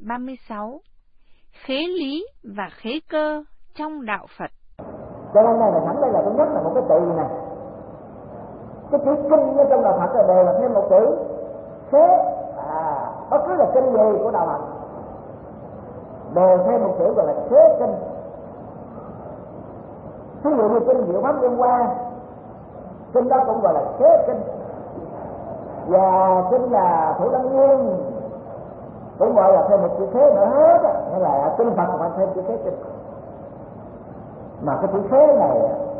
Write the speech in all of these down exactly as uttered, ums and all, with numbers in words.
ba mươi sáu. Khế lý và khế cơ trong đạo Phật. Cho nên này là thẳng đây là thứ nhất là một cái từ này. Cái chữ kinh ở trong đạo Phật là đều là thêm một chữ khế. À, bất cứ là kinh gì của đạo Phật đều thêm một chữ gọi là khế kinh. Ví dụ như kinh Diệu Pháp Liên Hoa, kinh đó cũng gọi là khế kinh. Và kinh là Thủ Lăng Nghiêm cũng gọi là thêm một chữ khế nữa hết á, nghĩa là kinh Phật mà thêm chữ khế kinh. Mà cái chữ khế này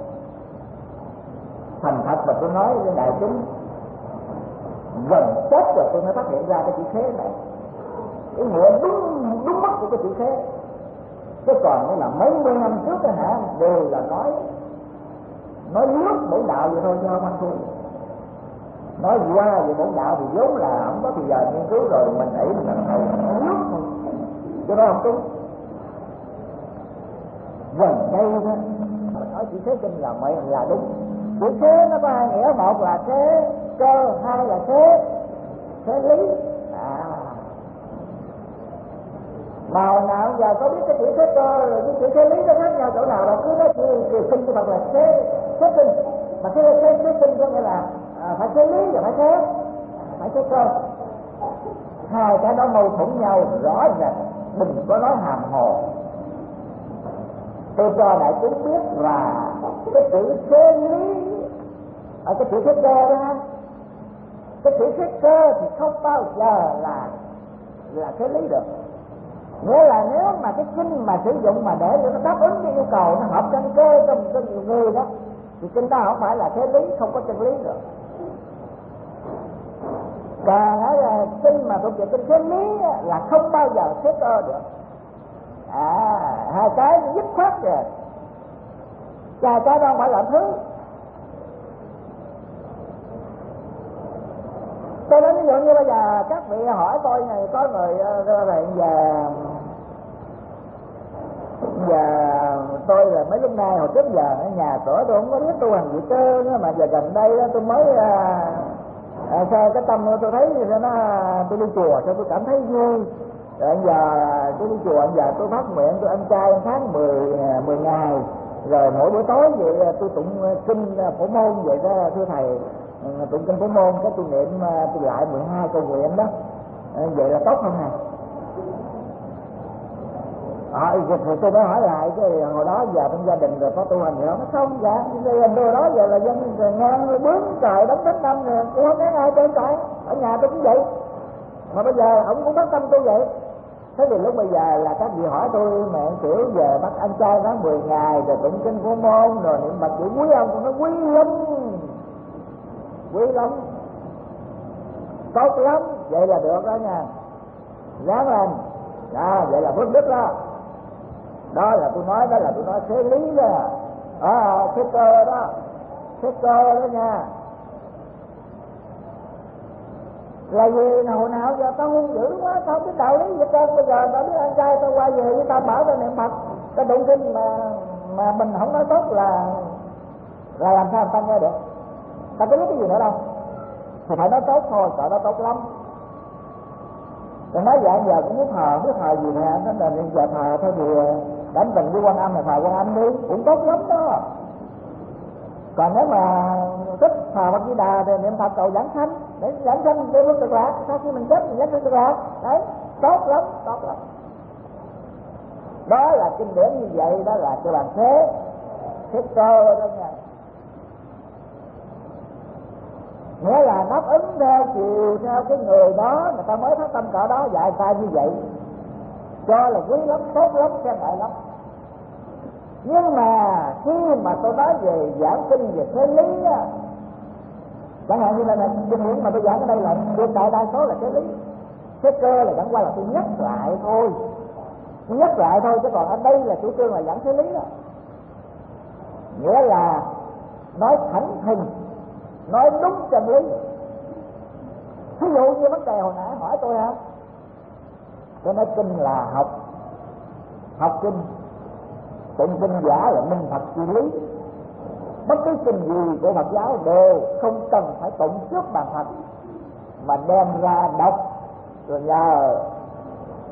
thành thật mà tôi nói với đại chúng, gần chết rồi tôi mới phát hiện ra cái chữ khế này, ý nghĩa đúng đúng mất của cái chữ khế. Chứ còn nó là mấy mươi năm trước đó hả, đều là nói nói nước bổn đạo vậy thôi chứ không ăn thua. Nói qua về bổn đạo thì vốn là không có thời giờ nghiên cứu rồi, mình ấy mình làm thôi nói nước thôi chứ đó không đúng. Gần đây đó mình nói chữ khế kinh là mấy là đúng. Chữ khế nó có hai nghĩa, một là khế cơ, hai là khế khế lý. À, mà hồi nào giờ có biết cái chữ khế cơ rồi cái chữ khế lý nó khác nhau chỗ nào đâu, cứ nói chữ kinh của Phật là khế khế kinh, mà khế khế khế kinh có nghĩa là à, phải khế lý và phải khế phải khế cơ. Hai cái đó mâu thuẫn nhau rõ ràng, đừng có nói hàm hồ. Tôi cho đại chúng biết là cái chữ khế lý ở cái chữ khế cơ đó, cái chữ khế cơ thì không bao giờ là là khế lý được. Nghĩa là nếu mà cái kinh mà sử dụng mà để cho nó đáp ứng cái yêu cầu, nó hợp căn cơ trong cho nhiều người đó, thì kinh đó không phải là khế lý, không có chân lý được. Còn là kinh mà thuộc về kinh khế lý là không bao giờ khế cơ được. À, hai cái dứt khoát rồi. Cha cái đó không phải là thứ. Tôi nói ví dụ như bây giờ các vị hỏi tôi này, có người ra về giờ giờ tôi là mấy lúc nay hồi trước giờ ở nhà cửa tôi không có biết tu hành gì trơn á, mà giờ gần đây đó tôi mới à, à, sao cái tâm tôi thấy sao nó tôi đi chùa sao tôi cảm thấy vui. Rồi giờ tôi đi chùa giờ tôi phát nguyện tôi ăn chay tháng mười mười ngày, rồi mỗi buổi tối vậy tôi tụng kinh Phổ Môn vậy đó thưa thầy, tụng kinh Phổ Môn cái tôi niệm tôi lại mười hai câu nguyện đó, vậy là tốt không hả? À, rồi tôi mới hỏi lại cái hồi đó giờ trong gia đình rồi có tu hành gì không? Nó không, dạ gia đình tôi đó giờ là dân ngang bướng trời đóng đến năm rồi tôi không thấy ai trên trời, ở nhà tôi cũng vậy, mà bây giờ ông cũng bắt tâm tôi vậy. Thế thì lúc bây giờ là các vị hỏi tôi mẹ kiểu giờ bắt ăn chay đó mười ngày rồi tụng kinh Phổ Môn rồi niệm Phật chữ quý không? Tôi nói quý lắm, quý lắm, tốt lắm, vậy là được đó nha, ráng lên, à, vậy là phước đức đó. Đó là tôi nói, đó là tôi nói khế lý đó, à, khế cơ đó, khế cơ đó nha. Là vì hồi nào giờ tao hung dữ quá, tao không biết đạo lý gì trơn. Bây giờ tao biết ăn chay, tao qua về với tao bảo tao niệm Phật, tao tụng kinh mà mà mình không nói tốt là là làm sao tao nghe được? Tao có biết cái gì nữa đâu, thì phải nói tốt thôi, cỡ đó tốt lắm. Rồi nói vậy giờ cũng biết thờ, biết thờ gì nè, nó là giờ thờ thôi thì đánh tình với Quan Âm là thờ Quan Âm đi, cũng tốt lắm đó. Còn nếu mà thích thờ Phật Di Đà thì niệm Phật cầu giảng sanh, để giảng sanh để bước được lạc, sau khi mình chết thì giảng sanh được lạc, đấy, tốt lắm, tốt lắm. Đó là kinh điển như vậy, đó là cái bàn thế, thế cơ đó nha. Nghĩa là đáp ứng theo chiều theo cái người đó, người ta mới phát tâm cỡ đó dạy sai như vậy, cho là quý lắm, tốt lắm, khen ngợi lắm. Nhưng mà khi mà tôi nói về giảng kinh về thế lý á, chẳng hạn như là kinh điển mà tôi giảng ở đây là tuyệt đại đa số là thế lý, thế cơ là chẳng qua là tôi nhắc lại thôi, tôi nhắc lại thôi, chứ còn ở đây là chủ trương là giảng thế lý đó. Nghĩa là nói thẳng thừng, nói đúng chân lý. Ví dụ như vấn đề hồi nãy hỏi tôi hả, tôi nói kinh là học học kinh, tụng kinh giả là minh Phật chi lý. Bất cứ kinh gì của Phật giáo đều không cần phải tụng trước bàn Phật, mà đem ra đọc rồi nhờ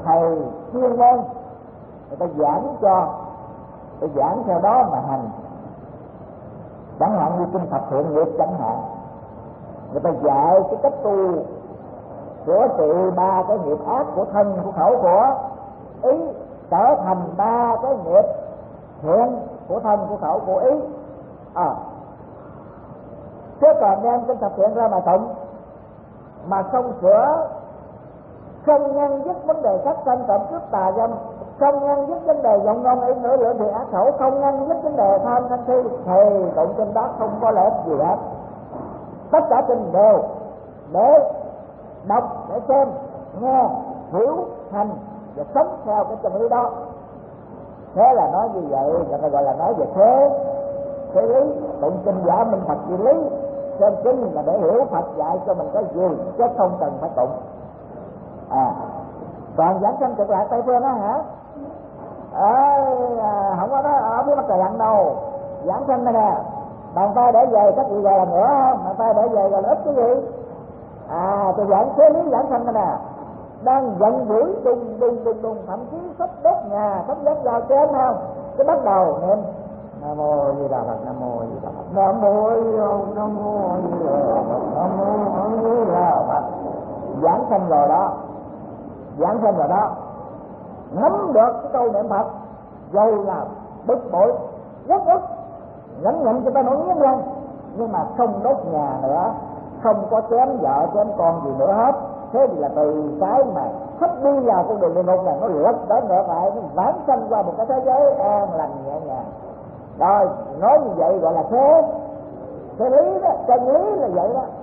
thầy chuyên môn người ta giảng cho, người ta giảng theo đó mà hành. Chẳng hạn như kinh Thập Thiện Nghiệp chẳng hạn, người ta dạy cái cách tu sửa trị ba cái nghiệp ác của thân, của khẩu, của ý, trở thành ba cái nghiệp thiện của thân, của khẩu, của ý. À, chứ còn đem kinh Thập Thiện ra mà tụng mà không sửa, không ngăn dứt vấn đề sát sanh trộm cướp tà dâm, không ngăn dứt vấn đề giọng ngôn ý ngữ lưỡng thiện ác khẩu, không ngăn dứt vấn đề tham sân si, thì tụng kinh đó không có lợi ích gì hết. Tất cả kinh đều để đọc, để xem, nghe, hiểu, hành và sống theo cái chân lý đó. Thế là nói như vậy, người ta gọi là nói về thế thế lý. Tụng kinh giả minh Phật trị lý, xem kinh là để hiểu Phật dạy cho mình cái gì, chứ không cần phải tụng. À, còn giảng sanh cực lạc Tây Phương á hả? À, không có đó ở phía Bắc Trời Lặn đâu. Giảng sanh đây nè, bàn tay để về các vị gọi là nữa không? Bàn tay để về gọi là ít cái gì? À, tôi giảng thế lý giảng sanh đây nè, đang giận dữ đùng đùng đùng đùng, thậm chí sắp đốt nhà, sắp dắt vào trên không? Cái bắt đầu niệm Nam mô Di Đà Phật, Nam mô Di Đà Phật, Nam mô Di Đà Phật, Nam mô Di Đà Phật, Nam mô Di Đà Phật. Giảng sanh rồi đó, giảng sanh rồi đó, nắm được cái câu niệm Phật, rồi là bực bội, rất ức, nhẫn nhịn cho ta nổi nghiến răng, nhưng mà không đốt nhà nữa, không có chém vợ chém con gì nữa hết. Thế thì là từ cái mà sắp đi vào con đường địa ngục này, nó lật đổ ngược lại, nó vãng sanh qua một cái thế giới an lành nhẹ nhàng. Rồi nói như vậy gọi là thế thế lý đó, chân lý là vậy đó.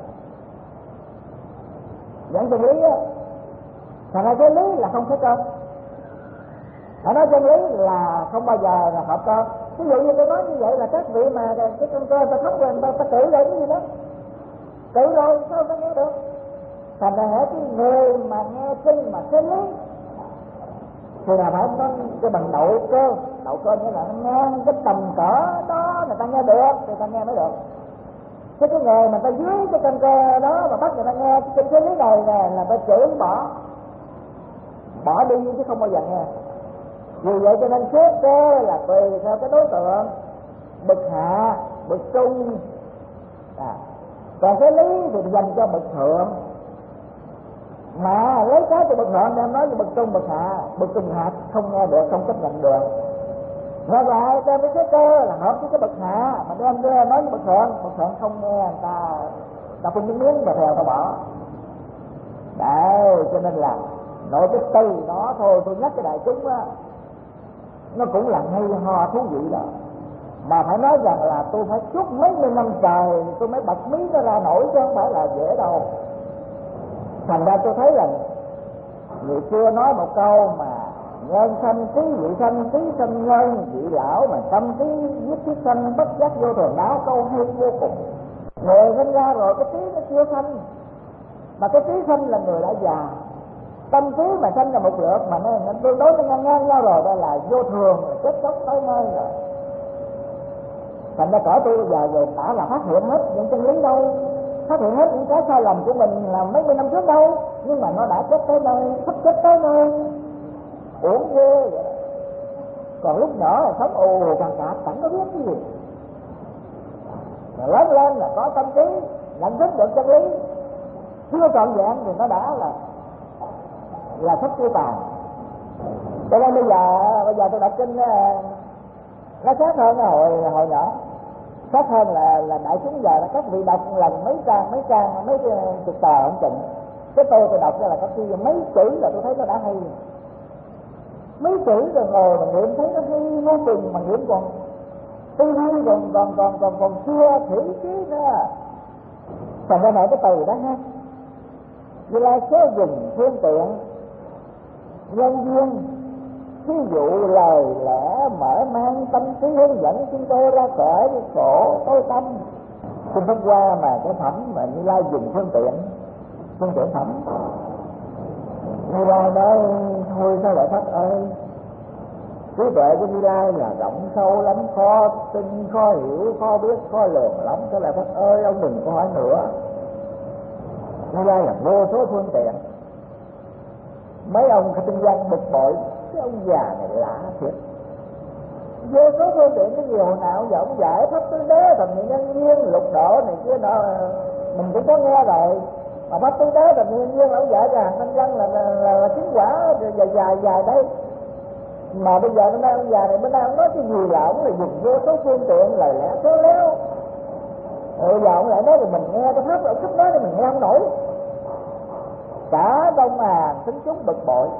Giảng chân lý á, thành ra chân lý là không phải con. Phải nói chân lý là không bao giờ là hợp con. Ví dụ như tôi nói như vậy là các vị mà cái con cơ ta khóc rồi ta, ta tự rồi cái gì đó, tự rồi sao ta nghe được. Thành ra hễ cái người mà nghe kinh mà chân lý thì là phải có cái bằng đậu cơ. Đậu cơ nghĩa là nó ngang cái tầm cỡ đó người ta nghe được thì ta nghe mới được. Chứ cái người mà ta dưới cái căn cơ đó mà bắt người ta nghe cái chân lý này nè là ta chửi bỏ bỏ đi chứ không bao giờ nghe. Vì vậy cho nên xét cơ là tùy theo cái đối tượng, bậc hạ, bậc trung. À, còn cái lý thì dành cho bậc thượng, mà lấy cái từ bậc thượng đem nói cho bậc trung bậc hạ, bậc trung hạ không nghe được, không chấp nhận được. Ngược lại đem cái cơ là hợp với cái bậc hạ mà đem đưa nói với bậc thượng, bậc thượng không nghe, người ta ta phun miếng miếng và theo ta bỏ. Đấy, cho nên là nội cái từ đó thôi tôi nhắc cái đại chúng á, nó cũng là hay ho thú vị đó. Mà phải nói rằng là tôi phải suốt mấy mươi năm trời tôi mới bật mí nó ra nổi, chứ không phải là dễ đâu. Thành ra tôi thấy là người xưa nói một câu mà nhân sanh trí vị sanh, trí sanh nhân vị lão, mà tâm trí giết thiết sanh bất giác vô thường đáo, câu hay vô cùng. Người sinh ra rồi cái trí nó chưa sanh, mà cái trí sanh là người đã già. Tâm trí mà sanh là một lượt mà nó tương đối nó ngang ngang nhau rồi, đó là vô thường, là chết chóc tới nơi rồi. Thành ra cỡ tôi bây giờ rồi đã là phát hiện hết những chân lý đâu, phát hiện hết những cái sai lầm của mình là mấy mươi năm trước đâu, nhưng mà nó đã chết tới nơi, sắp chết tới nơi, uổng ghê vậy. Còn lúc nhỏ là sống ồ càng cả chẳng có biết cái gì, rồi lớn lên là có tâm trí nhận thức được chân lý, chưa trọn vẹn thì nó đã là là thất tiêu tàn. Cho nên bây giờ bây giờ tôi đọc kinh nó khác hơn hồi hồi nhỏ, khác hơn là là đại chúng giờ là các vị đọc lần mấy trang mấy trang mấy chục tờ không chừng. Cái tôi tôi đọc ra là có khi mấy chữ là tôi thấy nó đã hay, mấy chữ rồi ngồi mà niệm thấy nó hay vô cùng, mà niệm còn tư duy còn còn còn còn còn chưa thử trí nữa. Thành ra này cái từ đó ha, Như Lai số dùng phương tiện nhân duyên, ví dụ lời lẽ mở mang tâm trí hướng dẫn chúng tôi ra khỏi khổ tối tâm. Xin thông qua mà cái phẩm mà Như Lai dùng phương tiện, phương tiện phẩm. Như Lai nói thôi sao lại Pháp ơi, trí tuệ của Như Lai là rộng sâu lắm, khó tin, khó hiểu, khó biết, khó lường lắm. Sao lại Pháp ơi, ông đừng có hỏi nữa. Như Lai là vô số phương tiện, Mấy ông kinh doanh bực bội, cái ông già này lạ thiệt, vô số phương tiện cái gì hồi nào giờ ông giải pháp tứ đế thành nhân duyên lục độ này kia nọ mình cũng có nghe rồi, mà pháp tứ đế thành nhân duyên ông giải cho hàng thanh văn là là, là, là chứng quả dài dài dài đây. Mà bây giờ hôm nay ông già này bữa nay ông nói cái gì là ông là dùng vô số phương tiện lời lẽ số léo. Bây giờ ông lại nói thì mình nghe cái pháp ông chút nói thì mình nghe không nổi. Cả đông hàng tính chúng bực bội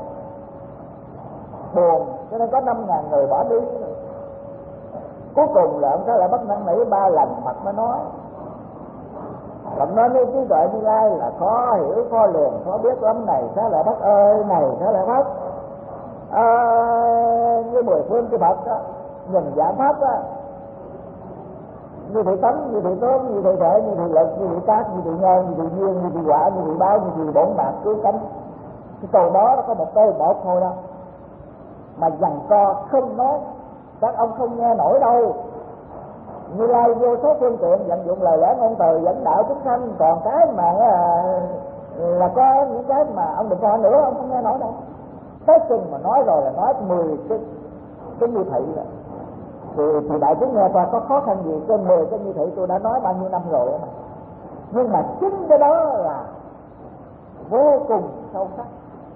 buồn, cho nên có năm ngàn người bỏ đi. Cuối cùng là ông ta lại bắt năn nỉ ba lần mặt mới nói. Ông nói với trí tuệ Như Lai là khó hiểu, khó lường, khó biết lắm này. Xá Lợi Phất ơi, này Xá Lợi Phất, à, như mười phương cái Phật đó, nhìn giả pháp đó, như thị tánh, như thị tướng, như thị thể, như thị lực, như thị tác, như thị nhân, như thị duyên, như thị quả, như thị báo, như thị bổn mạng cứu cánh. Cái câu đó nó có một câu một thôi đó, mà dằn co không nói, các ông không nghe nổi đâu. Như Lai vô số phương tiện vận dụng lời lẽ ngôn từ dẫn đạo chúng sanh, còn cái mà là, là có những cái mà ông đừng coi nữa, ông không nghe nổi đâu. Tới chừng mà nói rồi là nói mười cái cái như thị rồi. Thì, thì đại chúng nghe qua có khó khăn gì, trên mười cái như thị tôi đã nói bao nhiêu năm rồi mà. Nhưng mà chính cái đó là vô cùng sâu sắc,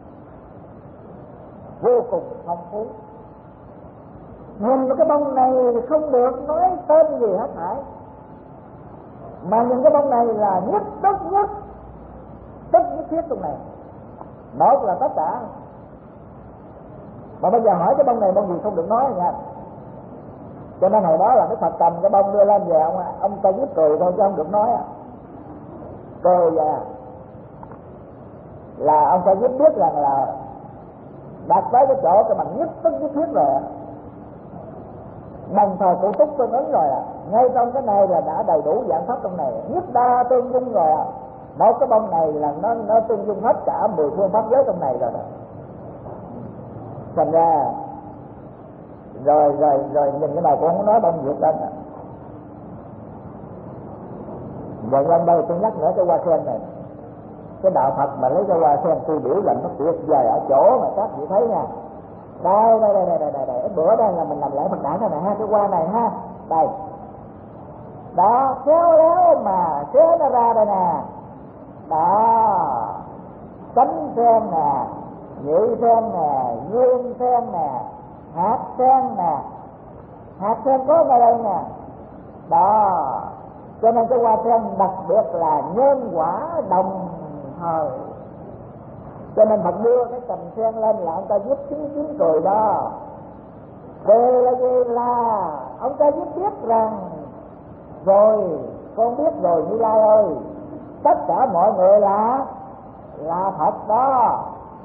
vô cùng phong phú. Nhìn cái bông này không được nói tên gì hết thảy, mà nhìn cái bông này là nhất tất nhất tất nhất thiết trong này, một là tất cả. Mà bây giờ hỏi cái bông này bông gì không được nói nha. Cho nên hồi đó là cái Phật cầm cái bông đưa lên về ông ông ta giúp cười thôi chứ không được nói. Cười vậy là ông ta giúp biết rằng là đạt tới cái chỗ cái bằng nhất tất nhất thiết rồi, đồng thời cụ túc tương ứng rồi. Ngay trong cái này là đã đầy đủ dạng pháp trong này, nhất đa tương dung rồi. Một cái bông này là nó nó tương dung hết cả mười phương pháp giới trong này rồi đó. Thành ra rồi rồi rồi nhìn cái này cũng không nói bông Việt lên. Rồi lần đây tôi nhắc nữa cái hoa sen này, cái đạo Phật mà lấy cái hoa sen tôi biểu là nó tuyệt vời ở chỗ mà các vị thấy nha. Đây đây đây đây đây đây, đây. Bữa đây là mình làm lễ Phật đản này, này ha, cái hoa này ha, đây đó, khéo léo mà xé nó ra đây nè, đó, cánh sen nè, nhị sen nè, dương sen nè, hạt sen nè, hạt sen có ở đây nè, đó. Cho nên cái hoa sen đặc biệt là nhân quả đồng thời. Cho nên Phật đưa cái cành sen lên là ông ta giúp chứng chứng cười đó. Về là gì là ông ta giúp biết rằng rồi con biết rồi Như Lai ơi, tất cả mọi người là là Phật đó.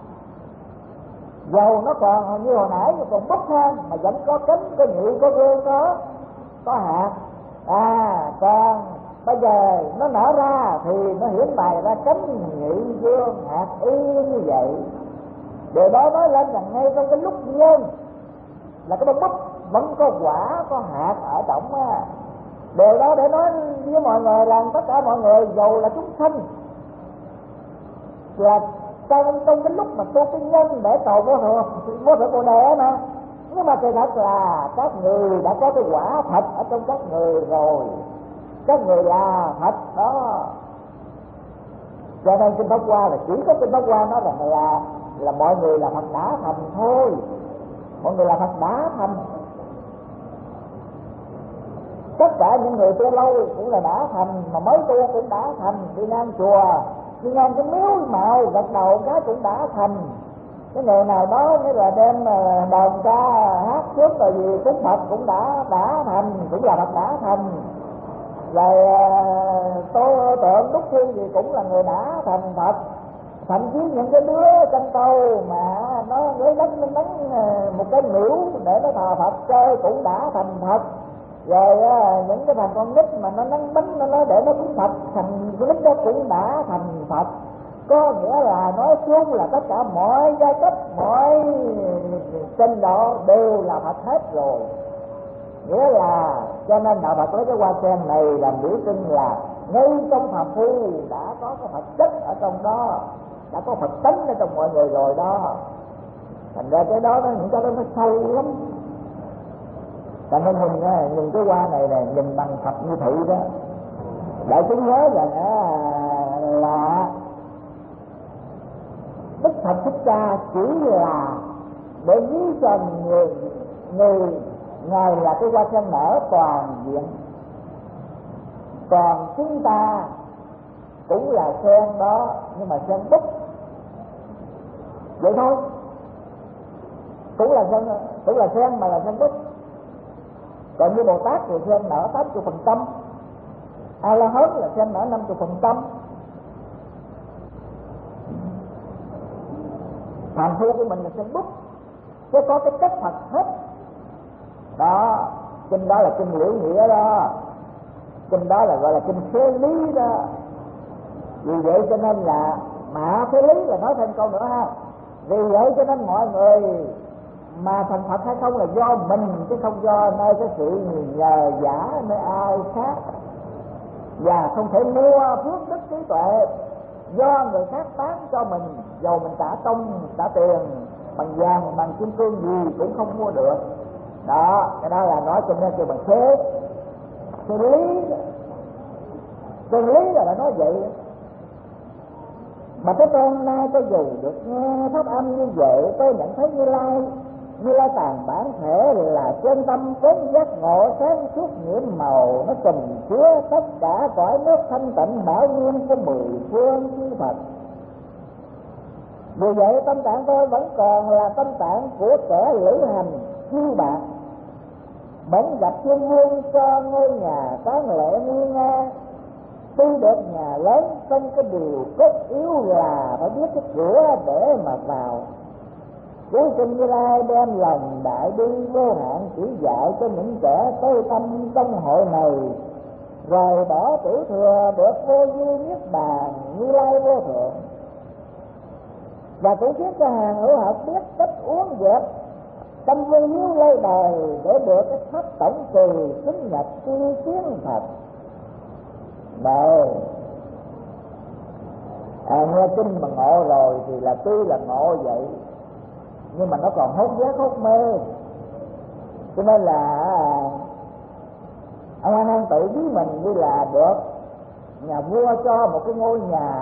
Dầu nó còn như hồi nãy còn bốc than mà vẫn có cánh, có nhị, có gương, có có hạt. À còn bây giờ nó nở ra thì nó hiển bày ra cánh, nhị, dương, hạt y như vậy. Điều đó nói lên rằng ngay trong cái lúc nhân là cái bông bắp vẫn có quả, có hạt ở trong á. Điều đó để nói với mọi người rằng tất cả mọi người dầu là chúng sanh là trong, trong cái lúc mà tu cái nhân để cầu vô thượng vô thượng Bồ Đề mà. Nhưng mà kỳ thật là các người đã có cái quả Phật ở trong các người rồi, các người là Phật đó. Cho nên Kinh Pháp Hoa là chỉ có Kinh Pháp Hoa nói rằng là là mọi người là Phật đã thành thôi, mọi người là Phật đã thành. Tất cả những người tu lâu cũng là đã thành, mà mới tu cũng đã thành. Đi ngang chùa, đi ngang cái miếu mạo gật đầu cái cũng đã thành. Cái người nào đó nghĩa là đem đờn ca hát trước rồi gì cúng Phật cũng đã đã thành, cũng là Phật đã thành. Rồi tô tượng đúc thi gì cũng là người đã thành Phật. Thậm chí những cái đứa chân câu mà nó lấy đánh nó đánh một cái miễu để nó thờ Phật chơi cũng đã thành Phật. Rồi những cái thằng con nít mà nó nắng bánh nó nói để nó cúng Phật, thằng con nít đó cũng đã thành Phật. Có nghĩa là nói chung là tất cả mọi giai cấp, mọi trình độ đều là Phật hết rồi. Nghĩa là cho nên đạo Phật lấy cái hoa sen này làm biểu trưng là ngay trong phàm phu đã có cái Phật chất ở trong đó. đã có Phật tánh ở trong mọi người rồi đó. Thành ra cái đó nó những cái đó nó sâu lắm. Thành nên mình nhìn cái hoa này này nhìn bằng Phật như thị đó. Đại chúng nhớ là là Đức Phật Thích Ca chỉ là để ví cho người người ngài là cái hoa sen nở toàn diện, còn chúng ta cũng là sen đó nhưng mà sen búp vậy thôi, cũng là sen, cũng là sen mà là sen búp. Còn như Bồ Tát thì sen nở tám mươi phần trăm, A La Hán là sen nở năm mươi phần trăm, phàm phu của mình là sen búp, chứ có cái chất Phật hết đó. Kinh đó là kinh Liễu Nghĩa đó, kinh đó là gọi là kinh phế lý đó. Vì vậy cho nên là mà phế lý là nói thêm câu nữa ha. Vì vậy cho nên mọi người mà thành Phật hay không là do mình chứ không do nơi cái sự nhờ giả nơi ai khác, và không thể mua phước đức trí tuệ do người khác bán cho mình, dầu mình trả công trả tiền bằng vàng bằng kim cương gì cũng không mua được đó. Cái đó là nói cho nên kêu bằng thế xử lý, xử lý là đã nói vậy. Mà cái hôm nay tôi dù được nghe pháp âm như vậy, tôi nhận thấy Như Lai Như Lai tàn bản thể là chân tâm vốn giác ngộ sáng suốt nhiễm màu, nó trùm chứa tất cả cõi nước thanh tịnh bảo nguyên của mười phương chư Phật. Vì vậy tâm trạng tôi vẫn còn là tâm trạng của kẻ lữ hành chiêu bạc, bỗng gặp thiên vương cho ngôi nhà tán lệ nguy nga. Tuy được nhà lớn không có điều cốt yếu là phải biết cái cửa để mà vào. Cuối cùng Như Lai đem lòng đại bi vô hạn chỉ dạy cho những kẻ tối tâm trong hội này, rồi bỏ tử thừa được vô vi niết bàn Như Lai vô thượng. Và cũng khiến cho hàng hữu học biết cách uống dẹp tâm vương hiếu lấy đời để được cái pháp tổng trì xứng nhập tuy kiến Phật. Đây à, nghe kinh mà ngộ rồi thì là tuy là ngộ vậy nhưng mà nó còn hốt giác hốt mê. Cho nên là ông An An tự với mình như là được nhà vua cho một cái ngôi nhà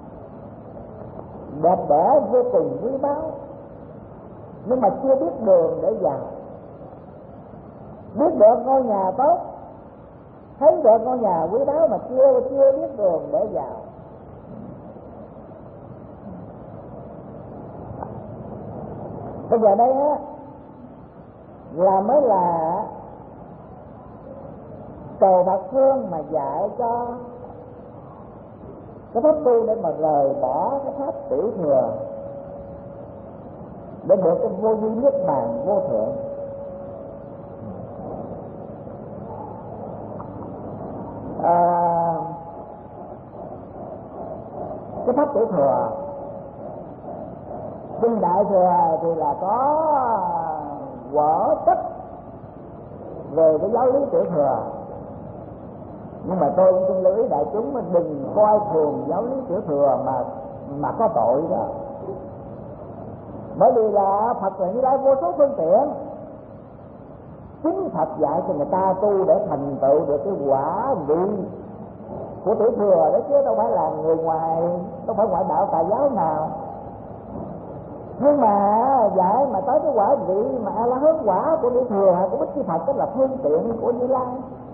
đẹp đẽ vô cùng quý báu, nhưng mà chưa biết đường để vào. Biết được ngôi nhà tốt, thấy được ngôi nhà quý báu mà chưa chưa biết đường để vào. Bây giờ đây á là mới là cầu Phật phương mà dạy cho cái pháp tu để mà rời bỏ cái pháp tiểu thừa để được cái vô vi niết bàn vô thượng. À, cái pháp tiểu thừa kinh đại thừa thì là có vở tất về cái giáo lý tiểu thừa, nhưng mà tôi cũng xin lưu ý đại chúng mình đừng coi thường giáo lý tiểu thừa mà mà có tội đó. Bởi vì là Phật là Như Lai vô số phương tiện, chính Phật dạy cho người ta tu để thành tựu được cái quả vị của tiểu thừa đấy, chứ đâu phải là người ngoài, đâu phải ngoại đạo tà giáo nào. Nhưng mà dạy mà tới cái quả vị mà A La Hán quả của tiểu thừa hay của Bích Chi Phật, đó là phương tiện của Như Lai.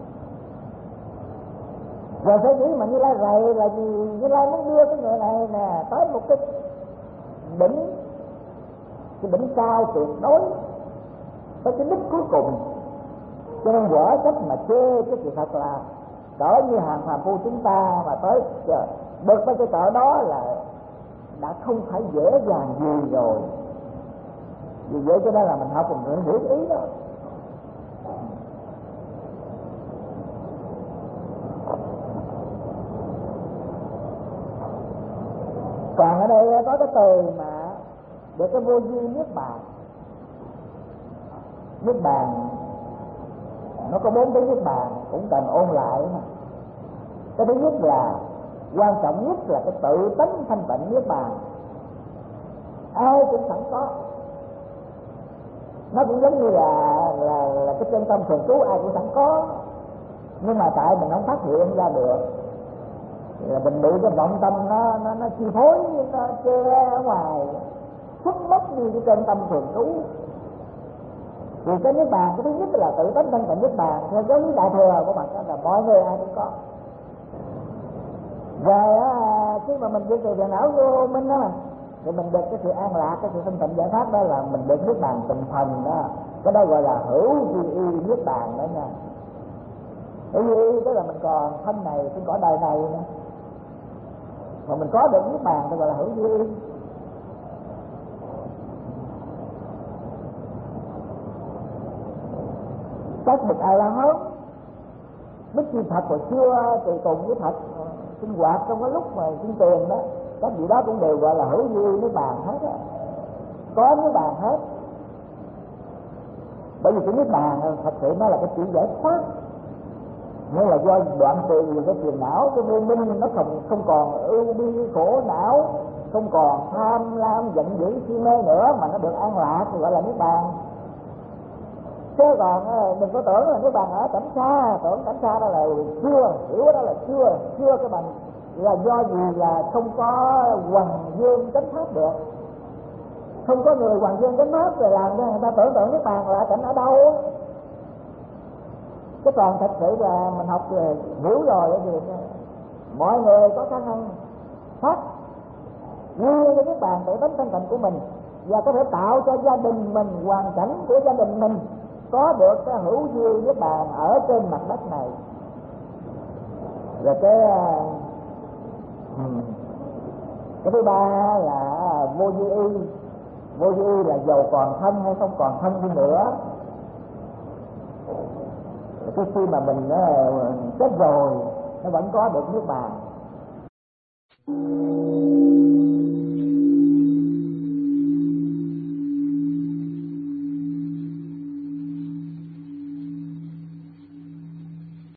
Rồi sở dĩ mà Như Lai rầy là gì? Như Lai muốn đưa cái người này nè tới một cái đỉnh, cái đỉnh cao tuyệt đối, tới cái đích cuối cùng. Cho nên vở cách mà chê cái sự thật là cỡ như hàng phàm phu chúng ta mà tới được tới cái cỡ đó là đã không phải dễ dàng gì rồi. Vì vậy cho nên là mình học cùng hiểu ý đó. Còn ở đây có cái từ mà được cái vô vi niết bàn. Niết bàn nó có bốn cái niết bàn cũng cần ôn lại mà. Cái thứ nhất là quan trọng nhất là cái tự tánh thanh tịnh niết bàn. ai cũng sẵn có. Nó cũng giống như là là là cái chân tâm thường trú ai cũng sẵn có, nhưng mà tại mình không phát hiện ra được, là mình bị cái vọng tâm nó nó nó chi phối, nó che ở ngoài, khuất mất như cái chân tâm thường trú. Vì cái niết bàn cái thứ nhất là tự tánh thanh tịnh niết bàn theo giáo lý đại thừa của bạn, đó là mọi người ai cũng có. Rồi á, khi mà mình đi từ phiền não vô minh đó, thì mình được cái sự an lạc, cái sự thanh tịnh giải thoát, đó là mình được niết bàn từng phần đó. Cái đó gọi là hữu duy y niết bàn đó nha. Hữu duy y tức là mình còn thân này, trên cõi đời này nữa, mà mình có được niết bàn thì gọi là hữu duy y. Các bậc A La Hán, Đức Chi Phật hồi xưa tùy tùng với Phật sinh hoạt trong cái lúc mà sinh tiền đó, các vị đó cũng đều gọi là hữu duy niết bàn hết á, có niết bàn hết. Bởi vì cái niết bàn thật sự nó là cái chuyện giải thoát, nhưng là do đoạn trừ cái phiền não, cái vô minh nó không không còn ưu bi khổ não, không còn tham lam giận dữ si mê nữa, mà nó được an lạc thì gọi là niết bàn. Chứ còn đừng có tưởng là niết bàn ở cảnh xa, tưởng cảnh xa đó là chưa, hiểu đó là chưa, chưa cái bằng, là do gì là không có hoàng dương chánh pháp được, không có người hoàng dương chánh pháp rồi làm cho người ta tưởng tượng niết bàn là cảnh ở đâu. Cái còn thật sự là mình học về hiểu rồi cái gì mọi người có khả năng phát như cái niết bàn tự tánh thanh tịnh của mình, và có thể tạo cho gia đình mình, hoàn cảnh của gia đình mình có được cái hữu duy niết bàn ở trên mặt đất này. Rồi cái cái thứ ba là vô duy y. Vô duy y là dầu còn thân hay không còn thân đi nữa, cái khi mà mình chết rồi nó vẫn có được niết bàn.